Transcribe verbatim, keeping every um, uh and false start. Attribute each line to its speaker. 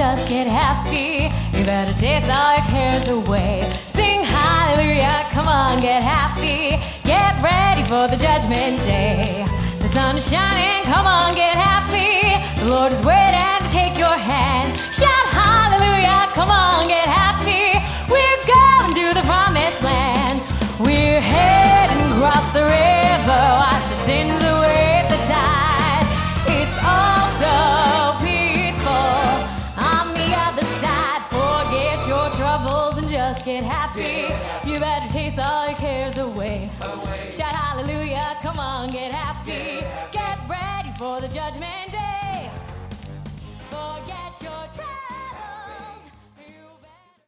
Speaker 1: just get happy. You better chase all your cares away. Sing hallelujah, come on, get happy. Get ready for the judgment day. The sun is shining, come on, get happy. The Lord is waiting to take your hand. Shout hallelujah, come on, get happy. We're going to the promised land. We're heading across the river, wash your sins away at the tide. It's all so peaceful on the other side. Forget your troubles and just get happy. You better chase all your cares away. Shout hallelujah, come on, get happy. Get ready for the judgment day. Forget your troubles.